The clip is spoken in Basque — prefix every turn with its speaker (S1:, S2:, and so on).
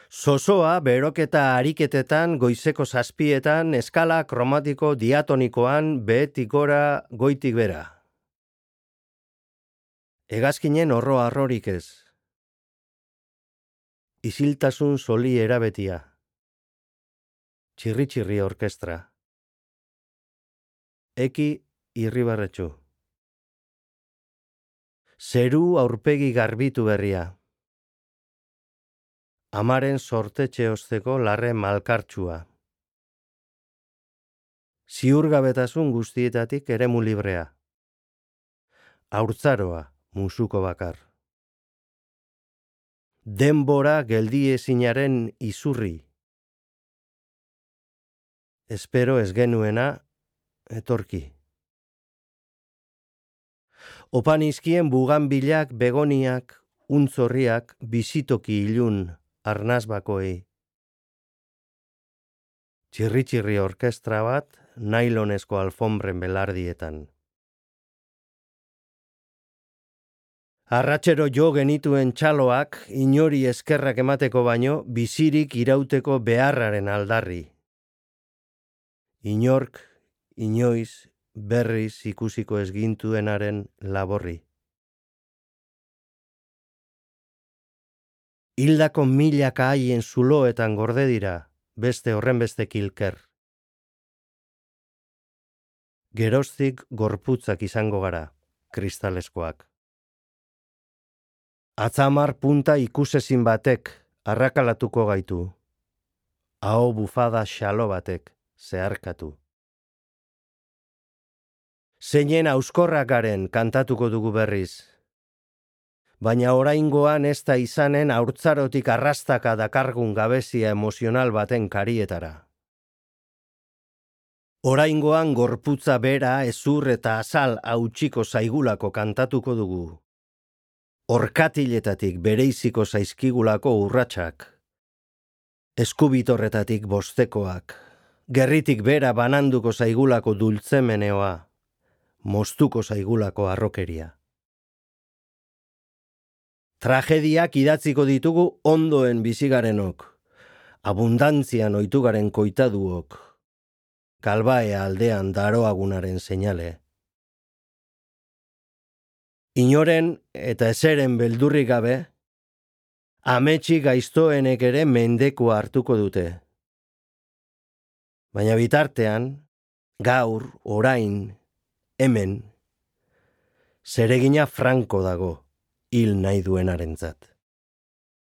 S1: Zozoa beroketa ariketetan goizeko 7etan eskala kromatiko diatonikoan behetik gora goitik bera. Hegazkinen horrorik ez. Isiltasun soli erabetia. Txirri-txirri orkestra. Eki irribarretxu. Zeru aurpegi garbitu berria. Amaren sortetxe osteko larre malkartsua. Ziurgabetasun guztietatik eremu librea. Haurtzaroa, musuko bakar. Denbora geldiezinaren izurri. Espero ez genuena, etorki. Opanizkien buganbilak, begoniak, untzorriak, bizitoki ilun, arnazbakoei. Txirri-txirri orkestra bat, nailonesko alfombren belardietan. Arratxero jo genituen txaloak, inori eskerrak emateko baino, bizirik irauteko beharraren aldarri. Inork, inoiz, berriz ikusiko ezgintuenaren laborri. Hildako milaka haien zuloetan gorde dira, beste horrenbeste kilker. Geroztik gorputzak izango gara, kristaleskoak. Atzamar punta ikusezin batek arrakalatuko gaitu. Aho bufada xalo batek zeharkatu. Zeinen auskorrak garen kantatuko dugu berriz. Baina oraingoan ez da izanen haurtzarotik arrastaka dakargun gabezia emozional baten karietara. Oraingoan gorputza bera, ezur eta azal hautsiko zaigulako kantatuko dugu. Orkatiletatik bereiziko zaizkigulako urratsak. Eskubitorretatik bostekoak. Gerritik bera bananduko zaigulako dultzemeneoa. Moztuko zaigulako arrokeria. Tragediak idatziko ditugu ondoen bizigarenok. Abundantzian oitugaren koitaduok. Kalbaea aldean daroagunaren seinale. Inoren eta ezeren beldurrik gabe, ametsi gaiztoenek ere mendekua hartuko dute. Baina bitartean, gaur, orain, hemen, zeregina franko dago hil nahi duenarentzat.